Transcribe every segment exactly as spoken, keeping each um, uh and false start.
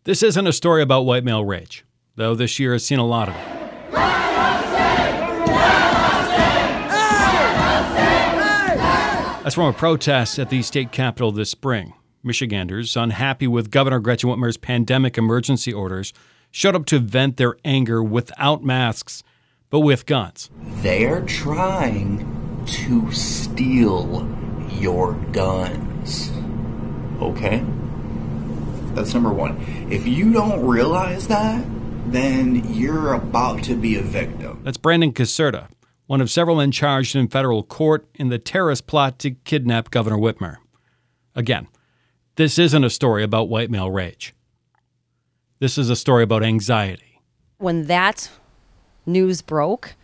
This isn't a story about white male rage, though this year has seen a lot of it. That's from a protest at the state capitol this spring. Michiganders, unhappy with Governor Gretchen Whitmer's pandemic emergency orders, showed up to vent their anger without masks, but with guns. They're trying to steal your guns. Okay? That's number one. If you don't realize that, then you're about to be a victim. That's Brandon Caserta, one of several men charged in federal court in the terrorist plot to kidnap Governor Whitmer. Again, this isn't a story about white male rage. This is a story about anxiety. When that news broke,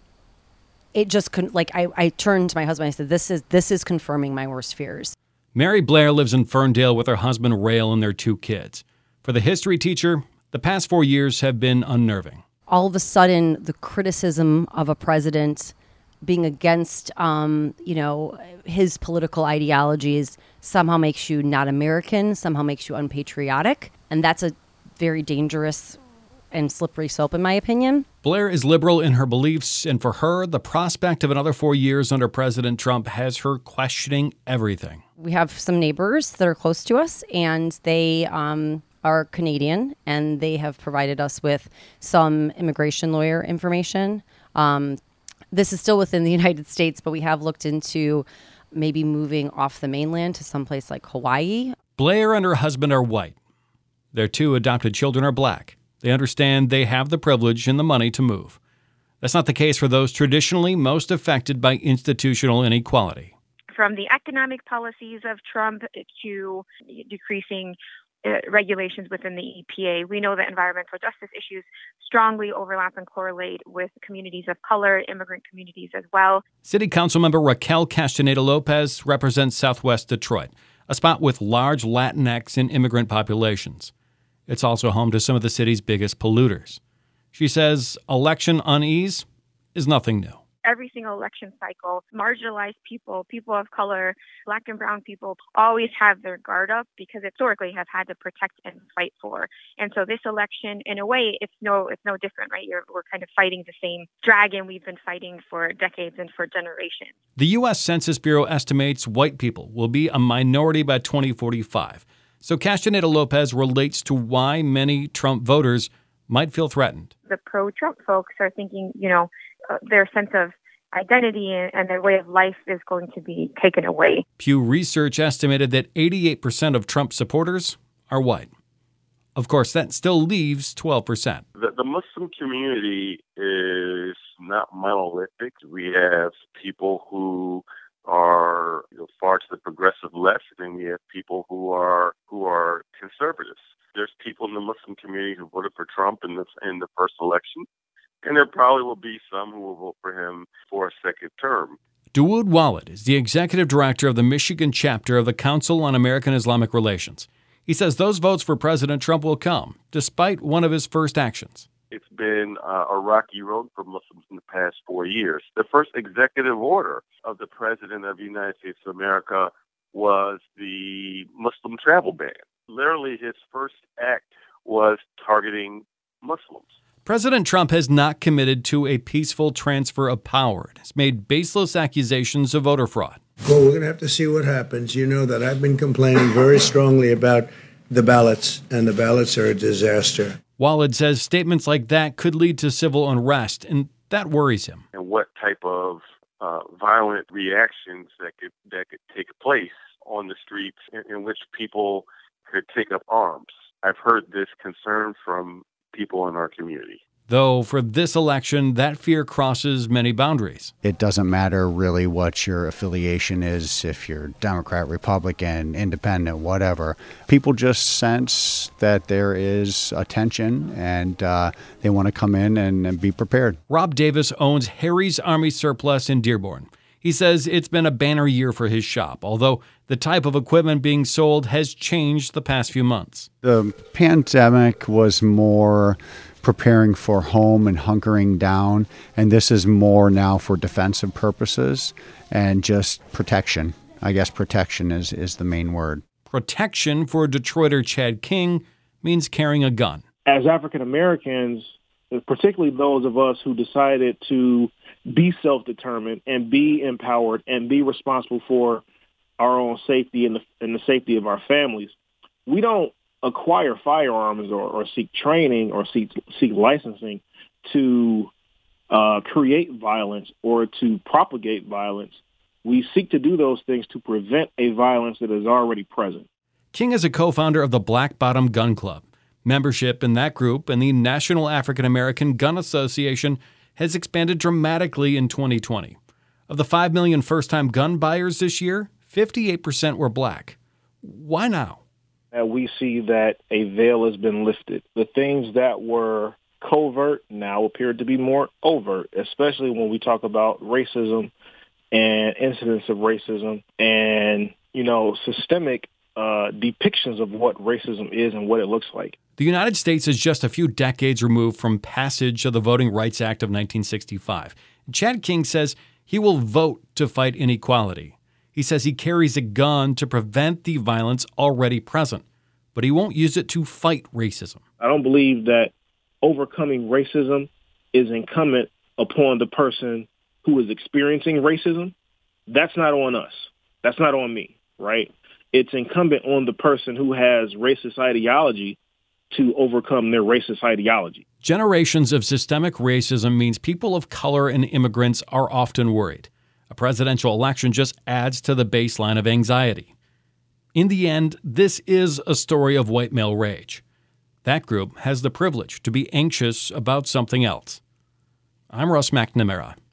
it just couldn't, like, I, I turned to my husband and I said, this is this is confirming my worst fears. Mary Blair lives in Ferndale with her husband Rail and their two kids. For the history teacher, the past four years have been unnerving. All of a sudden, the criticism of a president being against, um, you know, his political ideologies somehow makes you not American, somehow makes you unpatriotic. And that's a very dangerous and slippery slope, in my opinion. Blair is liberal in her beliefs, and for her, the prospect of another four years under President Trump has her questioning everything. We have some neighbors that are close to us, and they um, are Canadian, and they have provided us with some immigration lawyer information. Um, this is still within the United States, but we have looked into maybe moving off the mainland to someplace like Hawaii. Blair and her husband are white. Their two adopted children are black. They understand they have the privilege and the money to move. That's not the case for those traditionally most affected by institutional inequality. From the economic policies of Trump to decreasing uh, regulations within the E P A, we know that environmental justice issues strongly overlap and correlate with communities of color, immigrant communities as well. City Councilmember Raquel Castaneda-Lopez represents Southwest Detroit, a spot with large Latinx and immigrant populations. It's also home to some of the city's biggest polluters. She says election unease is nothing new. Every single election cycle, marginalized people, people of color, black and brown people always have their guard up because historically have had to protect and fight for. And so this election, in a way, it's no it's no different, right? You're, we're kind of fighting the same dragon we've been fighting for decades and for generations. The U S Census Bureau estimates white people will be a minority by twenty forty-five. So Castaneda-Lopez relates to why many Trump voters might feel threatened. The pro-Trump folks are thinking, you know, uh, their sense of identity and their way of life is going to be taken away. Pew Research estimated that eighty-eight percent of Trump supporters are white. Of course, that still leaves twelve percent. The, the Muslim community is not monolithic. We have people who are you know, far to the progressive left, and we have people who are who are conservatives. There's people in the Muslim community who voted for Trump in the in the first election, and there probably will be some who will vote for him for a second term. Dawood Walid is the executive director of the Michigan chapter of the Council on American Islamic Relations. He says those votes for President Trump will come, despite one of his first actions. It's been uh, a rocky road for Muslims in the past four years. The first executive order of the President of the United States of America was the Muslim travel ban. Literally, his first act was targeting Muslims. President Trump has not committed to a peaceful transfer of power. He's made baseless accusations of voter fraud. Well, we're going to have to see what happens. You know that I've been complaining very strongly about the ballots, and the ballots are a disaster. Walid says statements like that could lead to civil unrest, and that worries him. And what type of uh, violent reactions that could that could take place on the streets in, in which people could take up arms. I've heard this concern from people in our community. Though for this election, that fear crosses many boundaries. It doesn't matter really what your affiliation is, if you're Democrat, Republican, Independent, whatever. People just sense that there is a tension, and uh, they want to come in and, and be prepared. Rob Davis owns Harry's Army Surplus in Dearborn. He says it's been a banner year for his shop, although the type of equipment being sold has changed the past few months. The pandemic was more preparing for home and hunkering down, and this is more now for defensive purposes and just protection. I guess protection is, is the main word. Protection for Detroiter Chad King means carrying a gun. As African Americans, particularly those of us who decided to be self-determined and be empowered and be responsible for our own safety and the, and the safety of our families, we don't acquire firearms or, or seek training or seek, seek licensing to uh, create violence or to propagate violence. We seek to do those things to prevent a violence that is already present. King is a co-founder of the Black Bottom Gun Club. Membership in that group and the National African American Gun Association has expanded dramatically in twenty twenty. Of the five million first-time gun buyers this year, fifty-eight percent were black. Why now? Uh, we see that a veil has been lifted. The things that were covert now appear to be more overt, especially when we talk about racism and incidents of racism and, you know, systemic uh, depictions of what racism is and what it looks like. The United States is just a few decades removed from passage of the Voting Rights Act of nineteen sixty-five. Chad King says he will vote to fight inequality. He says he carries a gun to prevent the violence already present, but he won't use it to fight racism. I don't believe that overcoming racism is incumbent upon the person who is experiencing racism. That's not on us. That's not on me, right? It's incumbent on the person who has racist ideology to overcome their racist ideology. Generations of systemic racism means people of color and immigrants are often worried. A presidential election just adds to the baseline of anxiety. In the end, this is a story of white male rage. That group has the privilege to be anxious about something else. I'm Russ McNamara.